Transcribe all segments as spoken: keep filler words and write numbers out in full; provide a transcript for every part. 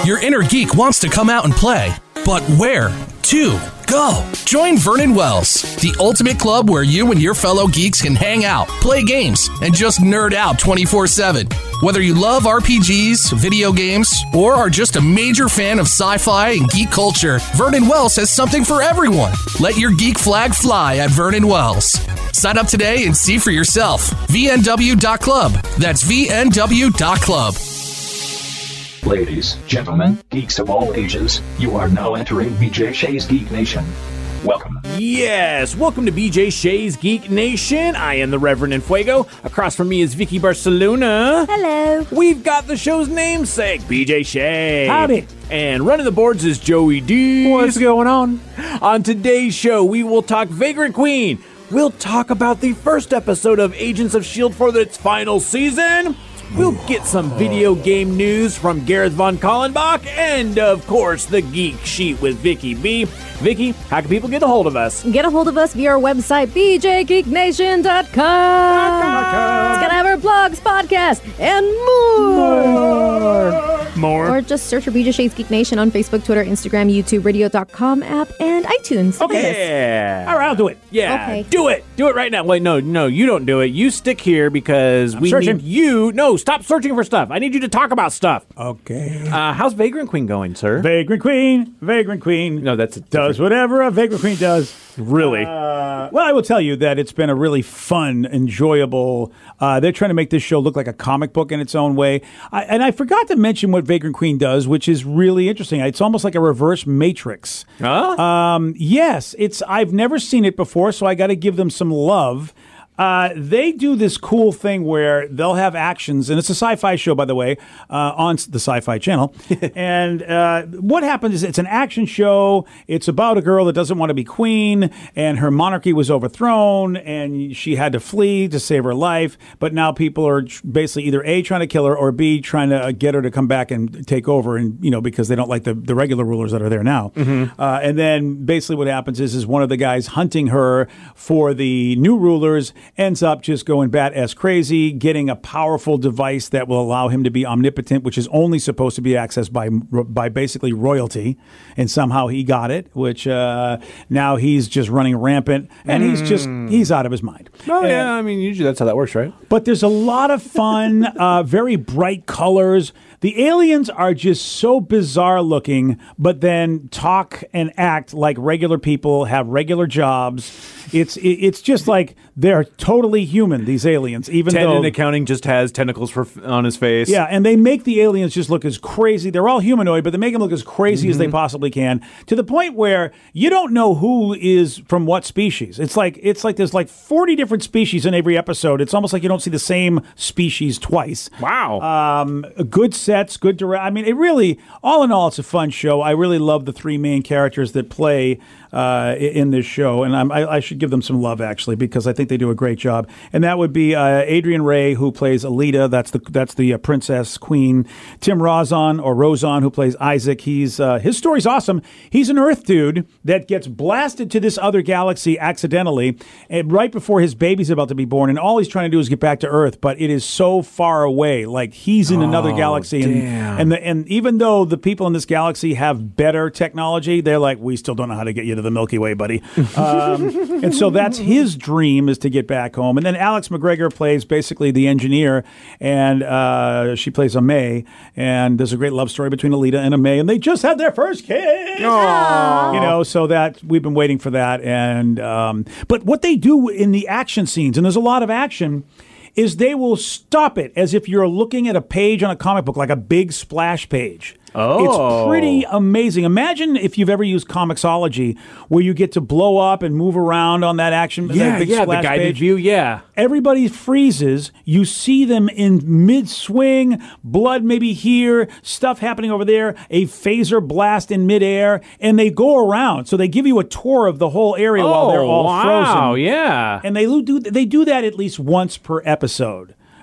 Your inner geek wants to come out and play, but where to go? Join Vernon Wells, the ultimate club where you and your fellow geeks can hang out, play games, and just nerd out twenty-four seven. Whether you love R P Gs, video games, or are just a major fan of sci-fi and geek culture, Vernon Wells has something for everyone. Let your geek flag fly at Vernon Wells. Sign up today and see for yourself. V N W dot club. That's V N W dot club. Ladies, gentlemen, geeks of all ages, you are now entering B J Shea's Geek Nation. Welcome. Yes, welcome to B J Shea's Geek Nation. I am the Reverend Enfuego. Across from me is Vicky Barcelona. Hello. We've got the show's namesake, B J Shea. Howdy. And running the boards is Joey D. What's going on? On today's show, we will talk Vagrant Queen. We'll talk about the first episode of Agents of S H I E L D for its final season. We'll get some video game news from Gareth Von Kallenbach, and of course, the Geek Sheet with Vicky B. Vicky, how can people get a hold of us? Get a hold of us via our website, b j geek nation dot com. It's gonna have our blogs, podcast, and more. More. Or just search for B J Shea's Geek Nation on Facebook, Twitter, Instagram, YouTube, radio dot com app, and iTunes. Okay. Yeah. All right, I'll do it. Yeah. Okay. Do it. Do it right now. Wait, no, no, you don't do it. You stick here because I'm we searching. need you. No, stop searching for stuff. I need you to talk about stuff. Okay. Uh, how's Vagrant Queen going, sir? Vagrant Queen, Vagrant Queen. No, that's a does whatever a Vagrant Queen does. Really? Uh, well, I will tell you that it's been a really fun, enjoyable. Uh, they're trying to make this show look like a comic book in its own way. I, and I forgot to mention what Vagrant Queen does, which is really interesting. It's almost like a reverse Matrix. Huh? Um, yes, it's. I've never seen it before, so I got to give them some love. Uh, they do this cool thing where they'll have actions, and it's a sci-fi show, by the way, uh, on the Sci-Fi Channel. And uh, what happens is it's an action show. It's about a girl that doesn't want to be queen, and her monarchy was overthrown, and she had to flee to save her life. But now people are tr- basically either A, trying to kill her, or B, trying to get her to come back and take over, and you know, because they don't like the, the regular rulers that are there now. Mm-hmm. Uh, and then basically what happens is, is one of the guys hunting her for the new rulers ends up just going bat-ass crazy, getting a powerful device that will allow him to be omnipotent, which is only supposed to be accessed by by basically royalty. And somehow he got it, which uh, now he's just running rampant, and he's just, he's out of his mind. Oh, and, yeah. I mean, usually that's how that works, right? But there's a lot of fun, uh, very bright colors. The aliens are just so bizarre looking, but then talk and act like regular people, have regular jobs. It's it, it's just like they're totally human, these aliens, even Ted though in accounting just has tentacles for on his face. yeah, and they make the aliens just look as crazy. They're all humanoid, but they make them look as crazy mm-hmm. as they possibly can, to the point where you don't know who is from what species. It's like it's like there's like forty different species in every episode. It's almost like you don't see the same species twice. Wow. Um, good sets, good direct. I mean, it really, all in all, it's a fun show. I really love the three main characters that play uh, in this show, and I'm, I, I should give them some love actually, because I think they do a great job. And that would be uh, Adrian Ray, who plays Alita. That's the that's the uh, princess queen. Tim Rozon or Rozon, who plays Isaac. He's uh, his story's awesome. He's an Earth dude that gets blasted to this other galaxy accidentally, and right before his baby's about to be born, and all he's trying to do is get back to Earth, but it is so far away. Like he's in another Oh, galaxy, and damn. and, the, and even though the people in this galaxy have better technology, they're like, we still don't know how to get you to the Milky Way, buddy. Um, and so that's his dream, is to get back home. And then Alex McGregor plays basically the engineer, and uh, she plays a May. And there's a great love story between Alita and a May, and they just had their first kiss. Aww. You know, so that we've been waiting for that. And um, but what they do in the action scenes, and there's a lot of action, is they will stop it as if you're looking at a page on a comic book, like a big splash page. Oh. It's pretty amazing. Imagine if you've ever used Comixology, where you get to blow up and move around on that action. Yeah, that big yeah, the splash guided page. view, yeah. Everybody freezes. You see them in mid-swing, blood maybe here, stuff happening over there, a phaser blast in midair, and they go around. So they give you a tour of the whole area Oh, while they're all wow, frozen. yeah. And they do they do that at least once per episode.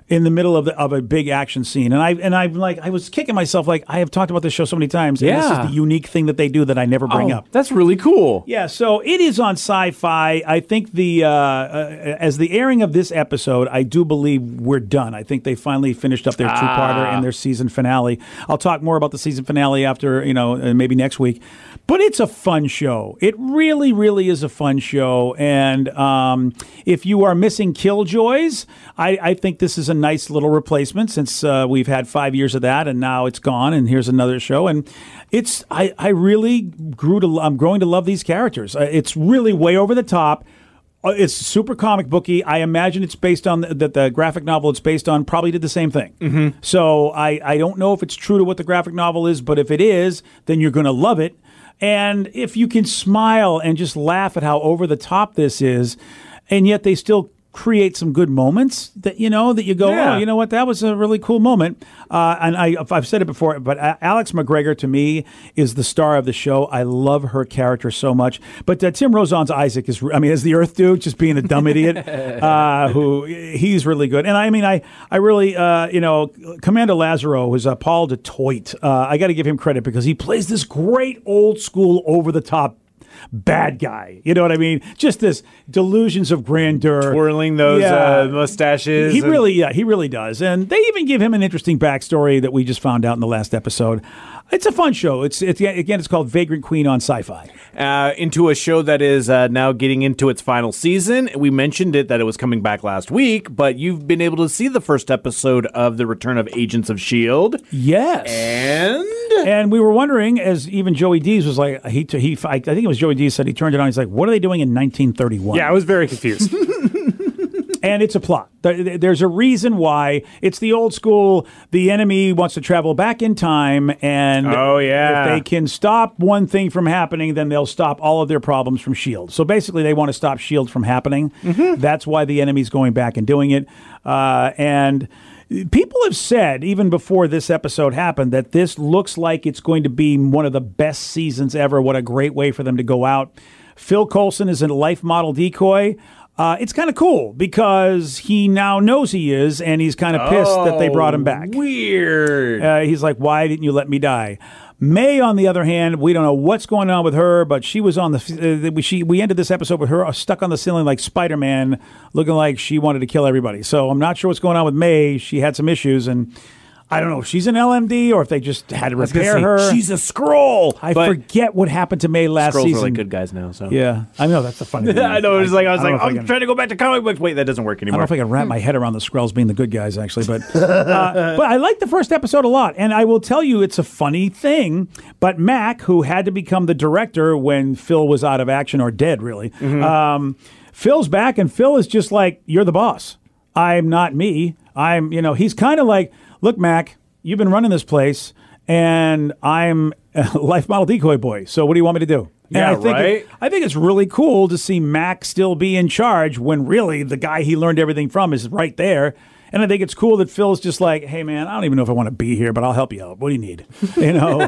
in the middle of the, of a big action scene, and I and I'm like I was kicking myself like I have talked about this show so many times. And Yeah. this is the unique thing that they do that I never bring Oh, up. that's really cool. Yeah, so it is on Sci-Fi. I think the uh, uh, as the airing of this episode, I do believe we're done. I think they finally finished up their two-parter and their season finale. I'll talk more about the season finale after, you know, uh, maybe next week. But it's a fun show. It really, really is a fun show. And um, if you are missing Killjoys, I, I think this is a nice little replacement since uh, we've had five years of that, and now it's gone. And here's another show. And it's I, I really grew to I'm growing to love these characters. Uh, It's really way over the top. Uh, It's super comic booky. I imagine it's based on the, that the graphic novel it's based on probably did the same thing. Mm-hmm. So I, I don't know if it's true to what the graphic novel is, but if it is, then you're going to love it. And if you can smile and just laugh at how over the top this is, and yet they still create some good moments that you know that you go, Yeah. oh, you know what, that was a really cool moment. Uh, and I, I've said it before, but A- Alex McGregor to me is the star of the show. I love her character so much. But uh, Tim Rozon's Isaac is, I mean, as the Earth dude, just being a dumb idiot, uh, who he's really good. And I mean, I, I really, uh, you know, Commander Lazaro was uh, Paul DeToit. Uh, I got to give him credit because he plays this great old school over the top bad guy. You know what I mean? Just this delusions of grandeur. Twirling those Yeah. uh, mustaches. He and- really, yeah, he really does. And they even give him an interesting backstory that we just found out in the last episode. It's a fun show. It's, it's again, it's called Vagrant Queen on Sci-Fi. uh, into a show that is uh, now getting into its final season. We mentioned it that it was coming back last week, but you've been able to see the first episode of The Return of Agents of S H I E L D. Yes. And And we were wondering, as even Joey Dees was like, he, he, I think it was Joey Dees said he turned it on. He's like, what are they doing in nineteen thirty-one? yeah, I was very confused. And it's a plot. There- There's a reason why. It's the old school, the enemy wants to travel back in time, and Oh, yeah. if they can stop one thing from happening, then they'll stop all of their problems from S H I E L D. So basically, they want to stop S H I E L D from happening. Mm-hmm. That's why the enemy's going back and doing it. Uh, and people have said, even before this episode happened, that this looks like it's going to be one of the best seasons ever. What a great way for them to go out. Phil Coulson is a life model decoy. Uh, it's kind of cool because he now knows he is, and he's kind of pissed that they brought him back. Weird. Uh, he's like, why didn't you let me die? May, on the other hand, we don't know what's going on with her, but she was on the. Uh, she we ended this episode with her stuck on the ceiling like Spider-Man, looking like she wanted to kill everybody. So I'm not sure what's going on with May. She had some issues, and I don't know if she's an L M D or if they just had to I was gonna repair say, her. She's a scroll. I but forget what happened to May last Skrulls season. are like good guys now. So Yeah, I know that's the funny thing. I know. It was like I was don't know like if I I'm can- trying to go back to comic books. Wait, that doesn't work I don't anymore. know if I can wrap my head around the Skrulls being the good guys, actually, but uh, but I like the first episode a lot, and I will tell you, it's a funny thing. But Mac, who had to become the director when Phil was out of action or dead, really, um, Phil's back, and Phil is just like, "You're the boss. I'm not me. I'm, you know." He's kind of like, "Look, Mac, you've been running this place, and I'm a life model decoy boy. So what do you want me to do?" And Yeah, I think right? It, I think it's really cool to see Mac still be in charge when really the guy he learned everything from is right there. And I think it's cool that Phil's just like, hey, man, I don't even know if I want to be here, but I'll help you out. What do you need? You know?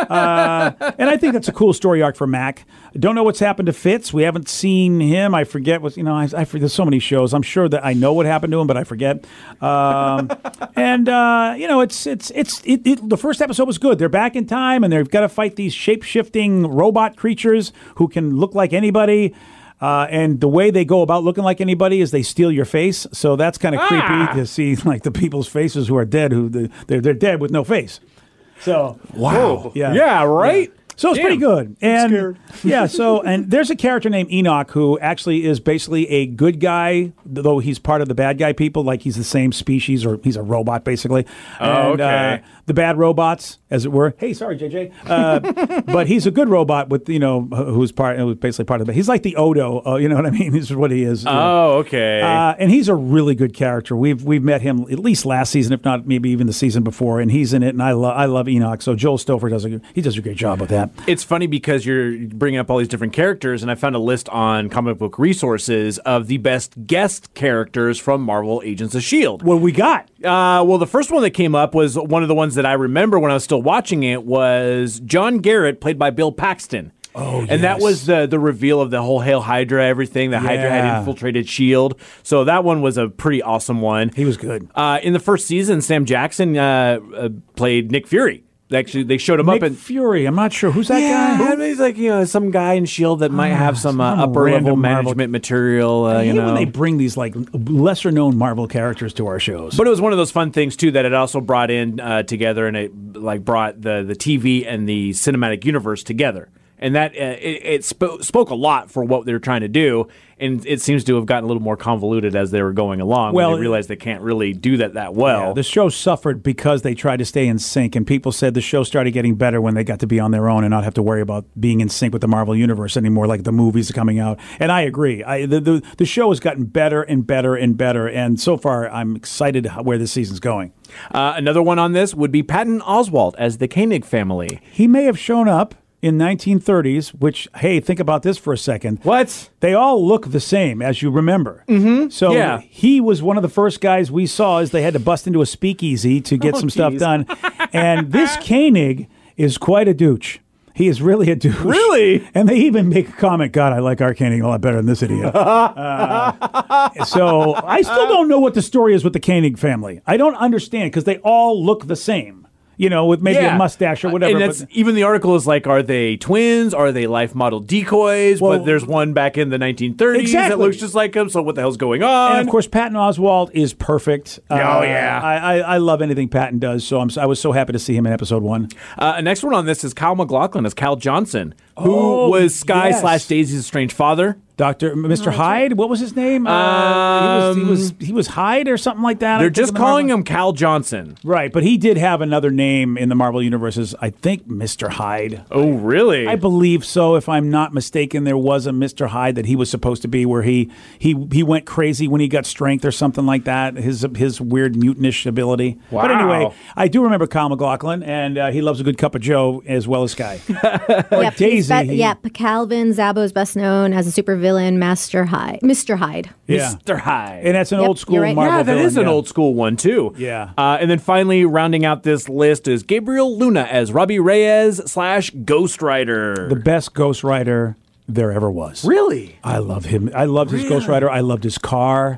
uh, and I think that's a cool story arc for Mac. Don't know what's happened to Fitz. We haven't seen him. I forget what, you know, I, I forget, there's so many shows. I'm sure that I know what happened to him, but I forget. Um, and, uh, you know, it's, it's, it's, it, it, the first episode was good. They're back in time and they've got to fight these shape-shifting robot creatures who can look like anybody. Uh, and the way they go about looking like anybody is they steal your face. So that's kind of Ah. creepy to see like the people's faces who are dead, who the, they're, they're dead with no face. So, Wow. Yeah. Yeah. Right. so it's Damn. pretty good. And scared. yeah, so and there's a character named Enoch who actually is basically a good guy, though he's part of the bad guy people, like he's the same species or he's a robot basically. Oh, and, okay. Uh, the bad robots, as it were. Hey, sorry, J J. Uh, but he's a good robot with, you know, who's part, who's basically part of it. He's like the Odo, uh, you know what I mean? This is what he is. Oh, okay. Uh, and he's a really good character. We've we've met him at least last season, if not maybe even the season before, and he's in it. And I love I love Enoch. So Joel Stouffer does a he does a great job with that. It's funny because you're bringing up all these different characters, and I found a list on Comic Book Resources of the best guest characters from Marvel Agents of S H I E L D. What we got? Uh, well, the first one that came up was one of the ones that I remember when I was still watching it was John Garrett, played by Bill Paxton. Oh, And that yes. was the the reveal of the whole Hail Hydra, everything. The Hydra had Yeah. infiltrated S H I E L D. So that one was a pretty awesome one. He was good. Uh, in the first season, Sam Jackson uh, uh, played Nick Fury. Actually, they showed him Nick up in. Fury. I'm not sure who's that Yeah, guy. I mean, he's like you know some guy in S H I E L D that might have some uh, some upper level random Marvel- management material. Uh, I you hate know, when they bring these like lesser known Marvel characters to our shows. But it was one of those fun things too that it also brought in uh, together, and it like brought the the T V and the cinematic universe together, and that uh, it, it sp- spoke a lot for what they were trying to do, and it seems to have gotten a little more convoluted as they were going along. Well, when they realized they can't really do that that well. Yeah, the show suffered because they tried to stay in sync, and people said the show started getting better when they got to be on their own and not have to worry about being in sync with the Marvel Universe anymore, like the movies are coming out. And I agree. I, the, the, the show has gotten better and better and better, and so far I'm excited how- where this season's going. Uh, another one on this would be Patton Oswalt as the Koenig family. He may have shown up in nineteen thirties, which, hey, think about this for a second. What? They all look the same, as you remember. Mm-hmm. So Yeah. he was one of the first guys we saw as they had to bust into a speakeasy to get Oh, some stuff geez. done. And this Koenig is quite a douche. He is really a douche. Really? And they even make a comment, God, I like our Koenig a lot better than this idiot. Uh, so I still don't know what the story is with the Koenig family. I don't understand because they all look the same. You know, with maybe Yeah. a mustache or whatever. And that's, but- even the article is like, are they twins? Are they life model decoys? Well- but there's one back in the nineteen thirties Exactly. that looks just like him. So what the hell's going on? And of course, Patton Oswalt is perfect. Oh, yeah. I, I, I love anything Patton does. So I'm, I was so happy to see him in episode one. Uh, next one on this is Kyle MacLachlan as Cal Johnson, who Oh, was Sky yes. slash Daisy's estranged father. Doctor Mister Hyde, what was his name? Uh, he was he was he was Hyde or something like that. I They're think, just in the calling Marvel- him Cal Johnson. right, but he did have another name in the Marvel universes. I think Mister Hyde. Oh, really? I believe so. If I'm not mistaken, there was a Mister Hyde that he was supposed to be, where he he he went crazy when he got strength or something like that. His his weird mutanish ability. Wow. But anyway, I do remember Kyle MacLachlan, and uh, he loves a good cup of Joe as well as Sky. Or Yep, he's Daisy. be- he- yeah, Calvin Zabo is best known as a supervillain, Master Hyde, Mister Hyde. yeah. Mister Hyde. And that's an Yep, old school you're right. Marvel Yeah, that villain, is an yeah. old school one, too. Yeah. Uh, and then finally, rounding out this list is Gabriel Luna as Robbie Reyes slash Ghost Rider. The best Ghost Rider there ever was. Really? I love him. I loved his Ghost Rider. I loved his car.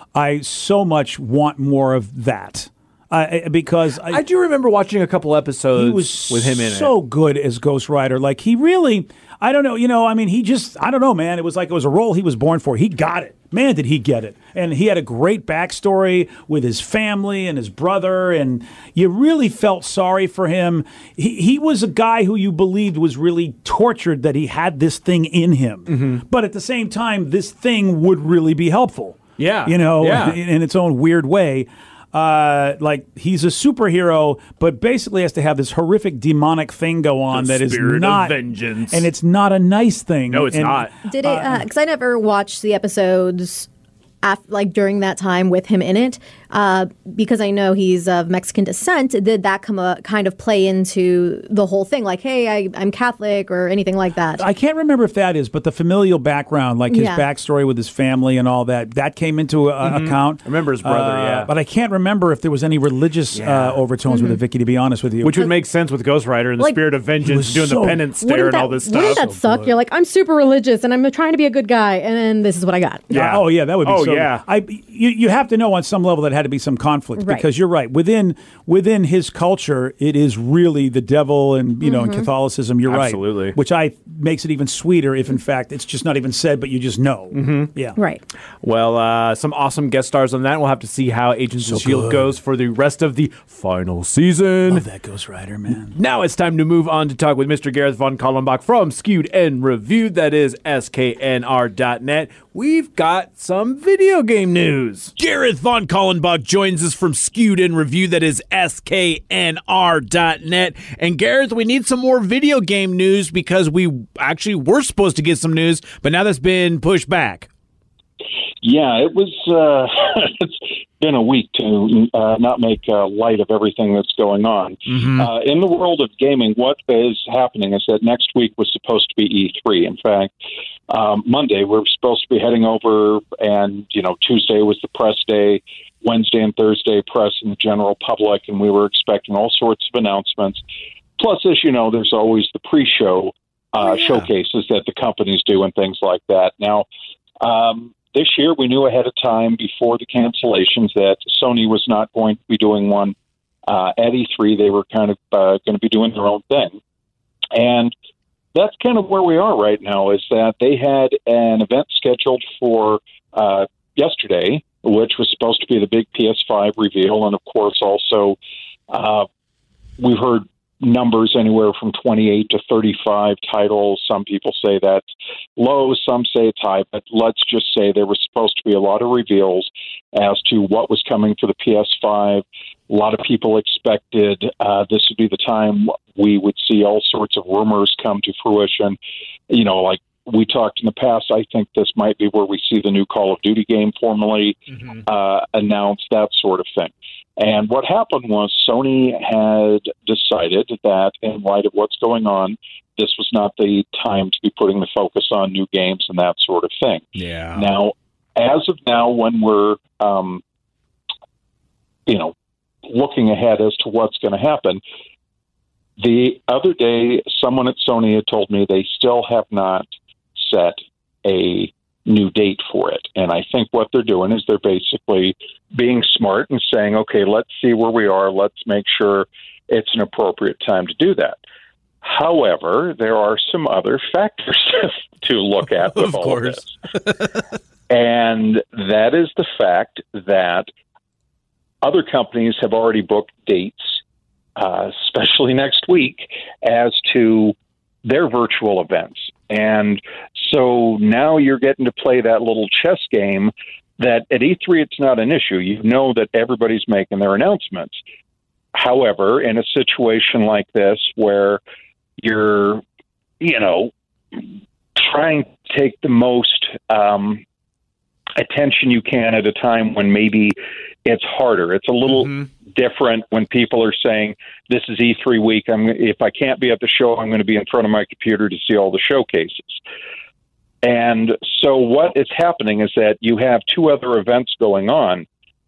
I so much want more of that. I because I, I do remember watching a couple episodes he was with him in so it. good as Ghost Rider. Like he really, I don't know, you know, I mean, he just, I don't know, man. It was like it was a role he was born for. He got it. Man, did he get it. And he had a great backstory with his family and his brother, and you really felt sorry for him. He, he was a guy who you believed was really tortured that he had this thing in him. Mm-hmm. But at the same time, this thing would really be helpful. Yeah. You know, Yeah. in, in its own weird way. Uh, like he's a superhero, but basically has to have this horrific demonic thing go on The that is spirit of not vengeance. and it's not a nice thing. No, it's And- not. Did it? Because I never watched the episodes, af- like during that time with him in it. Uh, because I know he's of Mexican descent. Did that come a kind of play into the whole thing? Like, hey, I, I'm Catholic or anything like that? I can't remember if that is, but the familial background, like his Yeah. backstory with his family and all that, that came into a, account. I remember his brother, Uh, yeah. But I can't remember if there was any religious uh, overtones with it, Vicky, to be honest with you. Which would make sense with Ghost Rider and the Like- spirit of was vengeance, doing so- the penance stare Wouldn't and that, all this wouldn't stuff. that suck? You're like, I'm super religious and I'm trying to be a good guy, and then this is what I got. Yeah. Oh yeah, that would be Oh, so. yeah. I you, you have to know on some level that had to be some conflict Right. because you're right. Within within his culture, it is really the devil, and you know, in Catholicism, you're Absolutely. right. Which I makes it even sweeter if in fact it's just not even said, but you just know. Mm-hmm. Yeah. Right. Well, uh, some awesome guest stars on that. We'll have to see how Agents of S H I E L D good. goes for the rest of the final season. Love that Ghost Rider, man. Now it's time to move on to talk with Mister Gareth Von Kallenbach from Skewed and Reviewed. That is S K N R dot net. We've got some video game news. Gareth Von Kallenbach joins us from Skewed and Review, that is S K N R dot net. And Gareth, we need some more video game news because we actually were supposed to get some news, but now that's been pushed back. Yeah, it was. Uh, it's been a week to uh, not make uh, light of everything that's going on Mm-hmm. uh, in the world of gaming. What is happening is that next week was supposed to be E three. In fact, um, Monday we were supposed to be heading over, and you know Tuesday was the press day. Wednesday and Thursday, press and the general public, and we were expecting all sorts of announcements. Plus, as you know, there's always the pre-show uh, Oh, yeah. showcases that the companies do and things like that. Now, um, this year we knew ahead of time before the cancellations that Sony was not going to be doing one uh, at E three. They were kind of uh, going to be doing their own thing. And that's kind of where we are right now, is that they had an event scheduled for uh, yesterday, which was supposed to be the big P S five reveal. And, of course, also uh, we've heard numbers anywhere from twenty-eight to thirty-five titles. Some people say that's low, some say it's high, but let's just say there was supposed to be a lot of reveals as to what was coming for the P S five. A lot of people expected uh, this would be the time we would see all sorts of rumors come to fruition. You know, like we talked in the past, I think this might be where we see the new Call of Duty game formally mm-hmm. uh, announced, that sort of thing. And what happened was Sony had decided that in light of what's going on, this was not the time to be putting the focus on new games and that sort of thing. Yeah. Now, as of now, when we're, um, you know, looking ahead as to what's going to happen, the other day, someone at Sony had told me they still have not set a new date for it. And I think what they're doing is they're basically being smart and saying, okay, let's see where we are. Let's make sure it's an appropriate time to do that. However, there are some other factors to look at with of all course. of this. And that is the fact that other companies have already booked dates, uh, especially next week, as to their virtual events. And so now you're getting to play that little chess game that at E three it's not an issue. You know that everybody's making their announcements. However, in a situation like this where you're, you know, trying to take the most um, attention you can at a time when maybe it's harder. It's a little mm-hmm. different when people are saying, this is E three week. I'm, if I can't be at the show, I'm going to be in front of my computer to see all the showcases. And so what is happening is that you have two other events going on,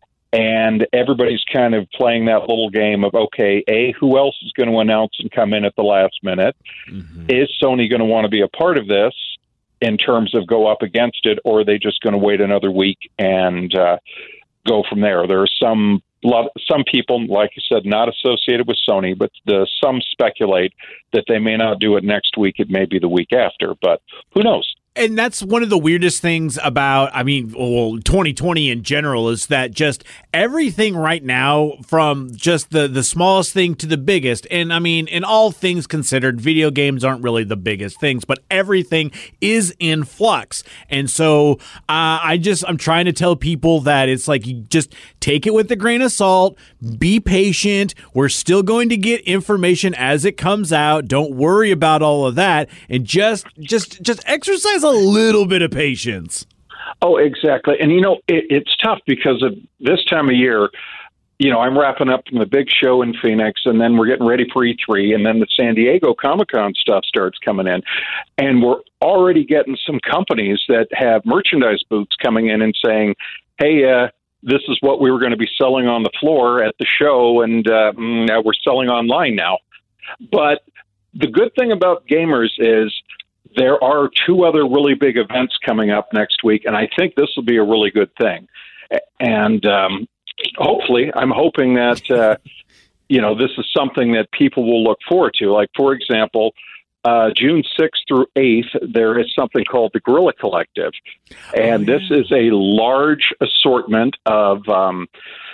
and everybody's kind of playing that little game of, okay, A, who else is going to announce and come in at the last minute? Mm-hmm. Is Sony going to want to be a part of this in terms of go up against it, or are they just going to wait another week and uh, go from there? There are some lot, some people, like you said, not associated with Sony, but the, some speculate that they may not do it next week. It may be the week after, but who knows? And that's one of the weirdest things about, I mean, well, twenty twenty in general is that just everything right now, from just the, the smallest thing to the biggest, and I mean, in all things considered, video games aren't really the biggest things, but everything is in flux. And so uh, I just, I'm trying to tell people that it's like, you just take it with a grain of salt, be patient. We're still going to get information as it comes out. Don't worry about all of that, and just, just, just exercise a little bit of patience. Oh, exactly. And, you know, it, it's tough because of this time of year. You know, I'm wrapping up from the big show in Phoenix, and then we're getting ready for E three, and then the San Diego Comic-Con stuff starts coming in. And we're already getting some companies that have merchandise booths coming in and saying, hey, uh, this is what we were going to be selling on the floor at the show, and uh, mm, we're selling online now. But the good thing about gamers is there are two other really big events coming up next week, and I think this will be a really good thing. And um, hopefully, I'm hoping that, uh, you know, this is something that people will look forward to. Like, for example, uh, June sixth through eighth, there is something called the Guerrilla Collective. And oh, yeah. This is a large assortment of um,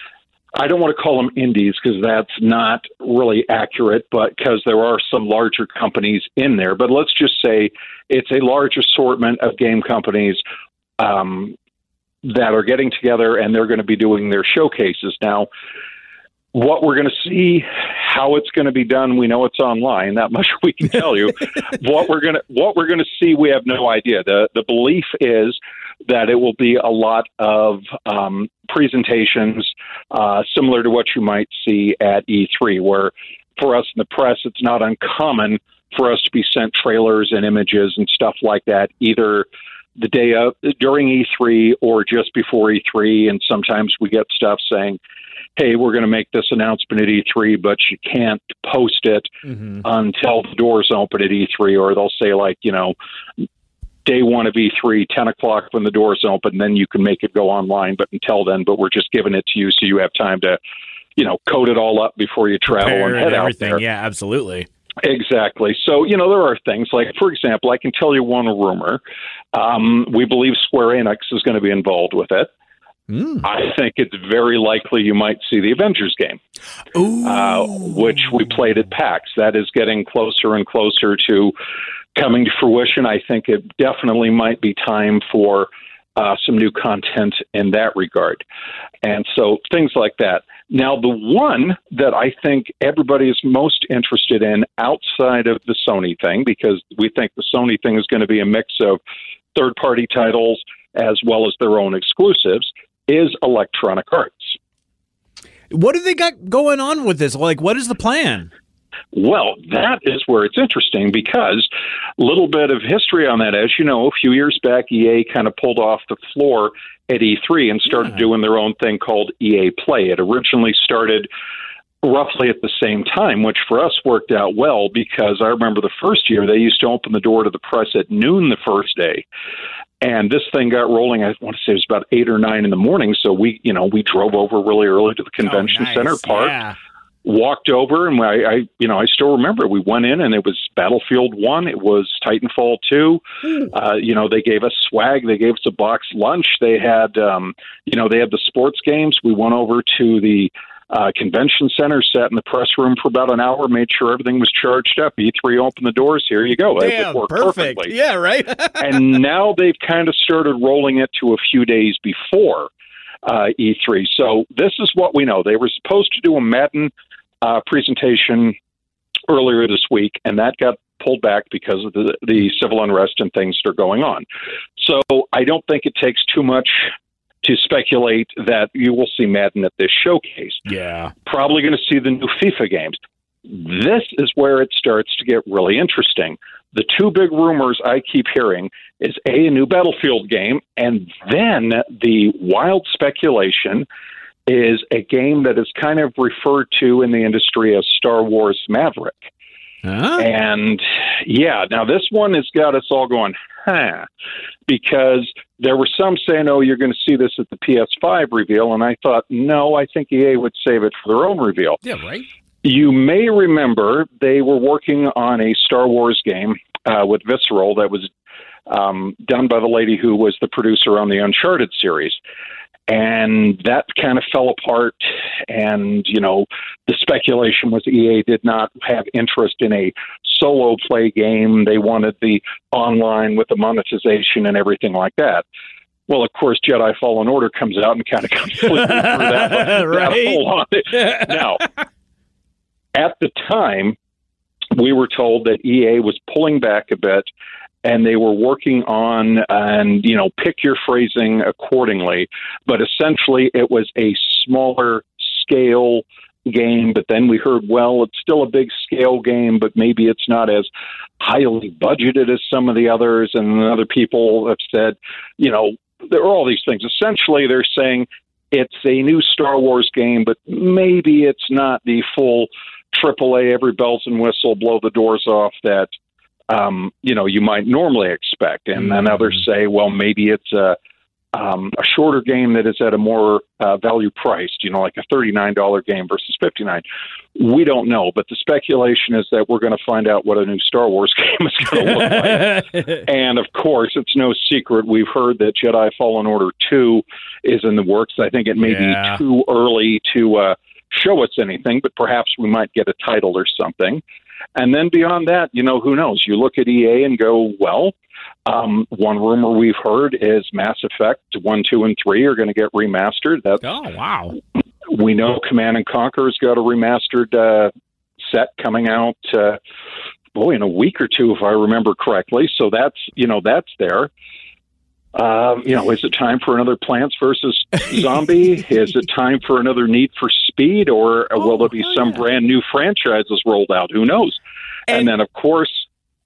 I don't want to call them indies because that's not really accurate, but because there are some larger companies in there. But let's just say it's a large assortment of game companies um, that are getting together, and they're going to be doing their showcases. Now, what we're going to see, how it's going to be done, we know it's online. That much we can tell you. what we're going to what we're going to see, we have no idea. The the belief is that it will be a lot of um, presentations uh, similar to what you might see at E three, where for us in the press, it's not uncommon for us to be sent trailers and images and stuff like that, either the day of, during E three or just before E three, and sometimes we get stuff saying, hey, we're going to make this announcement at E three, but you can't post it mm-hmm. until the doors open at E three, or they'll say, like, you know, day one of E three, ten o'clock when the doors open, then you can make it go online, but until then, but we're just giving it to you so you have time to, you know, code it all up before you travel Prepare and head and out everything. there. Yeah, absolutely. Exactly. So, you know, there are things like, for example, I can tell you one rumor. Um, we believe Square Enix is going to be involved with it. Mm. I think it's very likely you might see the Avengers game, uh, which we played at PAX. That is getting closer and closer to coming to fruition. I think it definitely might be time for uh, some new content in that regard. And so things like that. Now, the one that I think everybody is most interested in outside of the Sony thing, because we think the Sony thing is going to be a mix of third-party titles as well as their own exclusives, is Electronic Arts. What do they got going on with this? Like, what is the plan? Well, that is where it's interesting, because a little bit of history on that. As you know, a few years back, E A kind of pulled off the floor at E three and started yeah. doing their own thing called E A Play. It originally started roughly at the same time, which for us worked out well, because I remember the first year they used to open the door to the press at noon the first day. And this thing got rolling, I want to say it was about eight or nine in the morning. So we, you know, we drove over really early to the convention oh, nice. center park, yeah. walked over, and I, I, you know, I still remember we went in and it was Battlefield one, it was Titanfall two. Uh, you know, they gave us swag, they gave us a boxed lunch. They had, um, you know, they had the sports games. We went over to the Uh, convention center, sat in the press room for about an hour, made sure everything was charged up. E three opened the doors. Here you go. Damn, it worked perfect. perfectly. Yeah, right. And now they've kind of started rolling it to a few days before uh, E three. So this is what we know. They were supposed to do a Madden uh, presentation earlier this week, and that got pulled back because of the, the civil unrest and things that are going on. So I don't think it takes too much to speculate that you will see Madden at this showcase. Yeah. Probably going to see the new FIFA games. This is where it starts to get really interesting. The two big rumors I keep hearing is A, a new Battlefield game, and then the wild speculation is a game that is kind of referred to in the industry as Star Wars Maverick. Huh? And yeah, now this one has got us all going, huh, because there were some saying, oh, you're going to see this at the P S five reveal. And I thought, no, I think E A would save it for their own reveal. Yeah, right. You may remember they were working on a Star Wars game uh, with Visceral that was um, done by the lady who was the producer on the Uncharted series. And that kind of fell apart. And, you know, the speculation was E A did not have interest in a solo play game. They wanted the online with the monetization and everything like that. Well, of course, Jedi Fallen Order comes out and kind of completely threw that, right? that whole on it. Now, at the time, we were told that E A was pulling back a bit, and they were working on, and, you know, pick your phrasing accordingly, but essentially it was a smaller scale game. But then we heard, well, it's still a big scale game, but maybe it's not as highly budgeted as some of the others. And other people have said, you know, there are all these things. Essentially, they're saying it's a new Star Wars game, but maybe it's not the full triple A, every bells and whistle, blow the doors off that, Um, you know, you might normally expect. And then others say, well, maybe it's a, um, a shorter game that is at a more uh, value priced, you know, like a thirty-nine dollars game versus fifty-nine dollars. We don't know. But the speculation is that we're going to find out what a new Star Wars game is going to look like. And, of course, it's no secret. We've heard that Jedi Fallen Order two is in the works. I think it may yeah. be too early to uh, show us anything, but perhaps we might get a title or something. And then beyond that, you know, who knows? You look at E A and go, well, um, one rumor we've heard is Mass Effect one, two, and three are going to get remastered. That's, oh, wow. We know Command and Conquer's got a remastered uh, set coming out, uh, boy, in a week or two, if I remember correctly. So that's, you know, that's there. Um, you know, is it time for another Plants versus Zombie? Is it time for another Need for Speed, or oh, will there be some yeah. brand new franchises rolled out? Who knows? And, and then, of course, the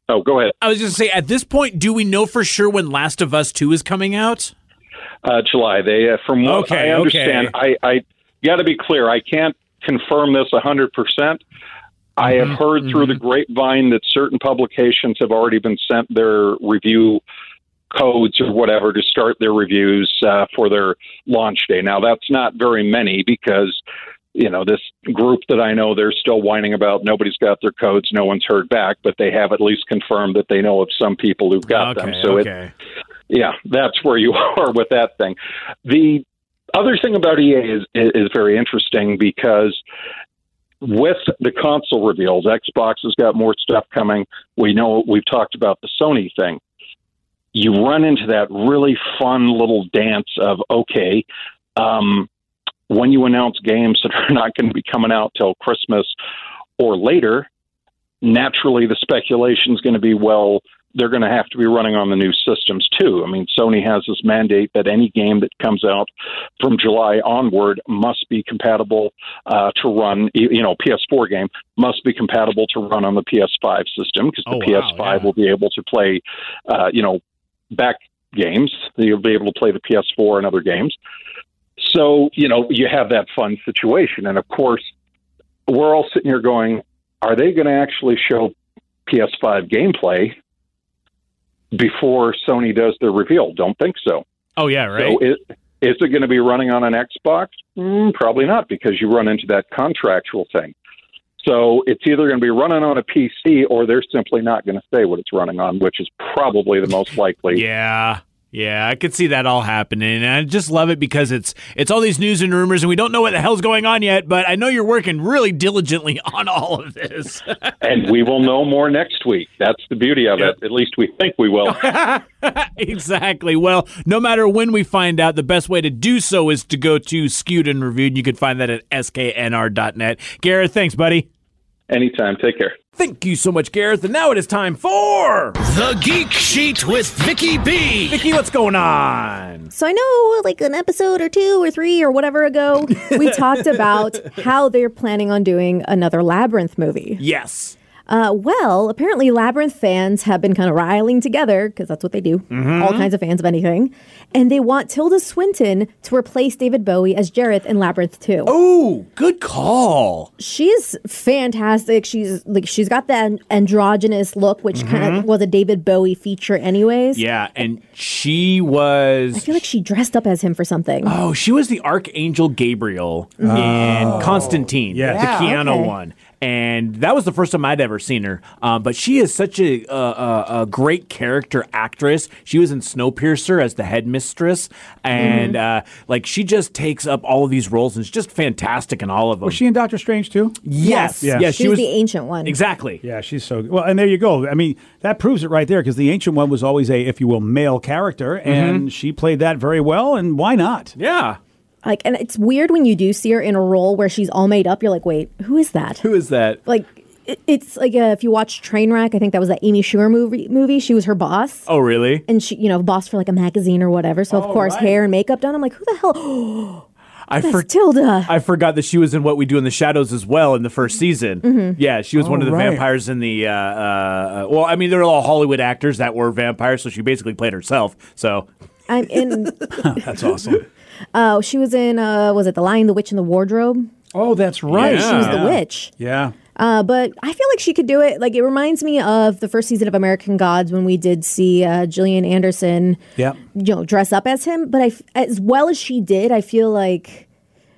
Oh, go ahead. I was just going to say, at this point, do we know for sure when Last of Us two is coming out? Uh, July. They, uh, from what Okay, I understand, okay. I, I got to be clear. I can't confirm this one hundred percent. I have heard mm-hmm. through the grapevine that certain publications have already been sent their review codes or whatever to start their reviews uh, for their launch day. Now, that's not very many because, you know, this group that I know, they're still whining about nobody's got their codes, no one's heard back, but they have at least confirmed that they know of some people who've got okay, them. So, okay. it, yeah, that's where you are with that thing. The other thing about E A is, is very interesting because with the console reveals, Xbox has got more stuff coming. We know we've talked about the Sony thing. You run into that really fun little dance of, okay, um, when you announce games that are not going to be coming out till Christmas or later, naturally the speculation is going to be, well, they're going to have to be running on the new systems too. I mean, Sony has this mandate that any game that comes out from July onward must be compatible uh, to run, you know, P S four game must be compatible to run on the P S five system because the Oh, P S five wow, yeah. will be able to play, uh, you know, back games. You'll be able to play the P S four and other games. So, you know, you have that fun situation. And of course, we're all sitting here going, are they going to actually show P S five gameplay before Sony does their reveal? Don't think so. Oh, yeah, right. So it, is it going to be running on an Xbox? Mm, probably not, because you run into that contractual thing. So it's either going to be running on a P C or they're simply not going to say what it's running on, which is probably the most likely. Yeah. Yeah, I could see that all happening, and I just love it because it's it's all these news and rumors, and we don't know what the hell's going on yet, but I know you're working really diligently on all of this. And we will know more next week. That's the beauty of Yep. it. At least we think we will. Exactly. Well, no matter when we find out, the best way to do so is to go to Skewed and Reviewed. You can find that at S K N R dot net. Gareth, thanks, buddy. Anytime. Take care. Thank you so much, Gareth. And now it is time for The Geek Sheet with Vicky B. Vicky. What's going on? So I know, like an episode or two or three or whatever ago, we talked about how they're planning on doing another Labyrinth movie. Yes. Uh, well, apparently Labyrinth fans have been kind of riling together, because that's what they do, Mm-hmm. all kinds of fans of anything, and they want Tilda Swinton to replace David Bowie as Jareth in Labyrinth two. Oh, good call. She's fantastic. She's like she's got that androgynous look, which kind Mm-hmm. of was a David Bowie feature anyways. Yeah, and she was... I feel like she dressed up as him for something. Oh, she was the Archangel Gabriel in Constantine, Yes. the Yeah, Keanu okay. one. And that was the first time I'd ever seen her. Um, but she is such a, a, a, a great character actress. She was in Snowpiercer as the headmistress. And Mm-hmm. uh, like she just takes up all of these roles and is just fantastic in all of them. Was she in Doctor Strange too? Yes. Yeah. Yes, she, she was, was the ancient one. Exactly. Yeah, she's so good. Well, and there you go. I mean, that proves it right there because the Ancient One was always a, if you will, male character, and she played that very well, and why not? Yeah. Like, and it's weird when you do see her in a role where she's all made up. You're like, wait, who is that? Who is that? Like, it, it's like uh, if you watch Trainwreck, I think that was that Amy Schumer movie. Movie, she was her boss. Oh, really? And she, you know, boss for like a magazine or whatever. So of Oh, course, right. hair and makeup done. I'm like, who the hell? I That's for- Tilda. I forgot that she was in What We Do in the Shadows as well in the first season. Mm-hmm. Yeah, she was one Oh, of the right. vampires in the. Uh, uh, well, I mean, they're all Hollywood actors that were vampires, so she basically played herself. So I'm in. That's awesome. Oh, she was in. Uh, was it The Lion, the Witch, and the Wardrobe? Oh, that's right. Yeah. She was the Yeah. witch. Yeah. Uh, but I feel like she could do it. Like, it reminds me of the first season of American Gods when we did see uh, Gillian Anderson, Yeah. you know, dress up as him. But I, f- as well as she did, I feel like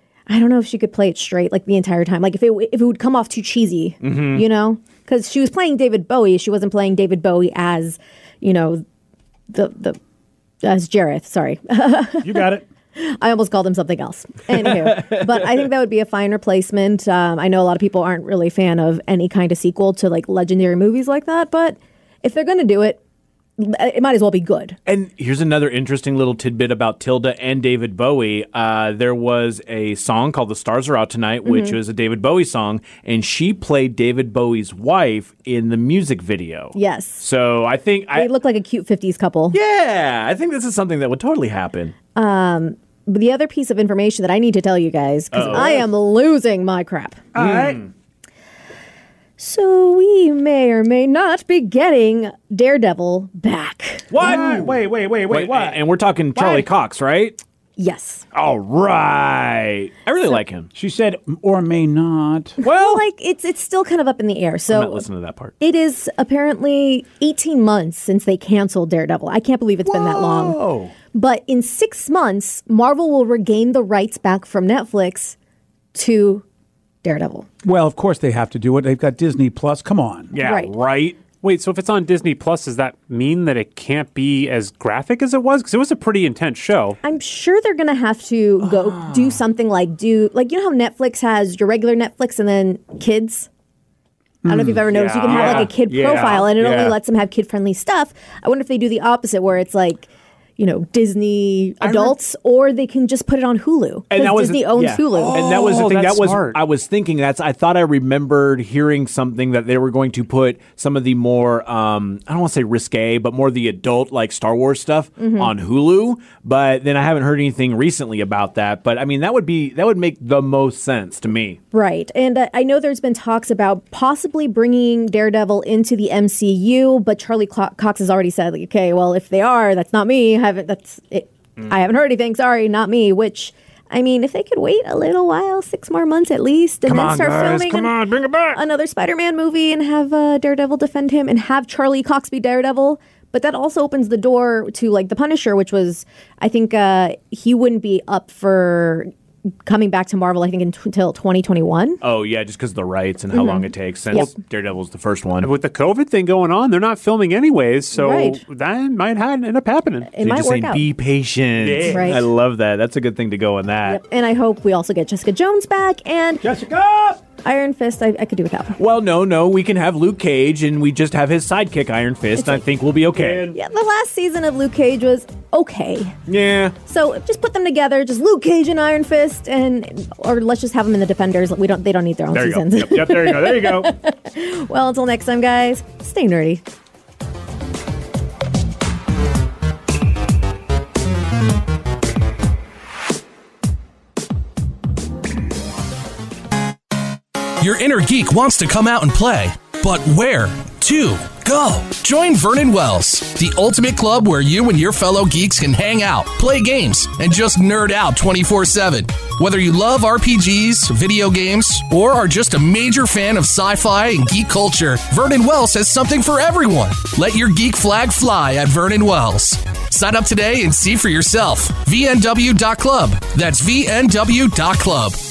I don't know if she could play it straight like the entire time. Like if it if it would come off too cheesy, you know, because she was playing David Bowie, she wasn't playing David Bowie as, you know, the the as Jareth. Sorry. You got it. I almost called him something else. Anywho, but I think that would be a fine replacement. Um, I know a lot of people aren't really a fan of any kind of sequel to like legendary movies like that, but if they're going to do it, it might as well be good. And here's another interesting little tidbit about Tilda and David Bowie. Uh, there was a song called The Stars Are Out Tonight, which Mm-hmm. was a David Bowie song, and she played David Bowie's wife in the music video. Yes. So I think I They look like a cute fifties couple. yeah, I think this is something that would totally happen. But the other piece of information that I need to tell you guys, because I am losing my crap. All right. So we may or may not be getting Daredevil back. What? Wait, wait, wait, wait, what? And we're talking Charlie What? Cox, right? Yes. All right. I really like him. She said, or may not. Well, like it's it's still kind of up in the air. I'm So not listening to that part. it is apparently eighteen months since they canceled Daredevil. I can't believe it's been that long. Oh. But in six months, Marvel will regain the rights back from Netflix to Daredevil. Well, of course they have to do it. They've got Disney Plus. Come on. Yeah, Right. right. Wait, so if it's on Disney Plus, does that mean that it can't be as graphic as it was? Because it was a pretty intense show. I'm sure they're going to have to go do something like do, like, you know how Netflix has your regular Netflix and then kids? I don't know if you've ever noticed. You can have like a kid Yeah. profile and it Yeah. only lets them have kid-friendly stuff. I wonder if they do the opposite where it's like, you know, Disney adults, or they can just put it on Hulu. And that Because was Disney owns yeah. Hulu. and that was the Oh, thing. that's That was smart. I was thinking. That's I thought I remembered hearing something that they were going to put some of the more um, I don't want to say risque, but more the adult like Star Wars stuff Mm-hmm. on Hulu. But then I haven't heard anything recently about that. But I mean, that would be that would make the most sense to me. Right. And uh, I know there's been talks about possibly bringing Daredevil into the M C U, but Charlie Clo- Cox has already said, like, okay, well, if they are, that's not me. I haven't, that's it. I haven't heard anything. Sorry, not me. Which, I mean, if they could wait a little while, six more months at least, and Come then on, start guys. filming Come an- on, bring it back. another Spider-Man movie and have uh, Daredevil defend him and have Charlie Cox be Daredevil. But that also opens the door to like the Punisher, which was, I think uh, he wouldn't be up for coming back to Marvel, I think, until twenty twenty-one. Oh yeah, just because of the rights and how long it takes since Yep. Daredevil's the first one. With the COVID thing going on, they're not filming anyways, so Right. that might ha- end up happening. It They're might just work saying, out. be patient. Yeah. Right. I love that. That's a good thing to go in that. Yep. And I hope we also get Jessica Jones back and Jessica! Iron Fist. I, I could do without. Well, no, no, we can have Luke Cage and we just have his sidekick Iron Fist, and I think we'll be okay. Yeah, the last season of Luke Cage was okay. Yeah. So just put them together, just Luke Cage and Iron Fist, and or let's just have them in the Defenders. We don't. They don't need their own There you go. seasons. Yep, yep, there you go. There you go. Well, until next time, guys. Stay nerdy. Your inner geek wants to come out and play, but where to go? Join Vernon Wells, the ultimate club where you and your fellow geeks can hang out, play games, and just nerd out twenty-four seven. Whether you love R P Gs, video games, or are just a major fan of sci-fi and geek culture, Vernon Wells has something for everyone. Let your geek flag fly at Vernon Wells. Sign up today and see for yourself. V N W dot club. That's V N W dot club.